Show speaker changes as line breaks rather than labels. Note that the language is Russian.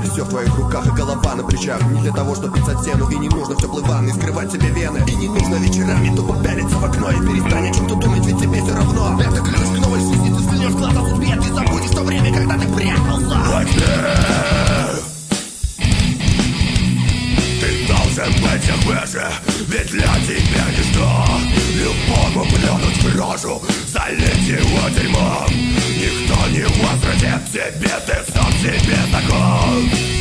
Все в твоих руках и голова на плечах. Не для того, чтобы писать стену, и не нужно в теплой ванной скрывать себе вены. И не нужно вечерами тупо пялиться в окно. И перестань о чем-то думать, ведь тебе все равно. Это ключ к новой жизни, ты взглянешь в глаз о судьбе. Ты забудешь то время, когда ты прятался.
Ты должен быть выше, ведь для тебя ничто. Любому плюнуть в рожу, залить его дерьмом. Никто не возвратит тебе, ты сам себе знаком.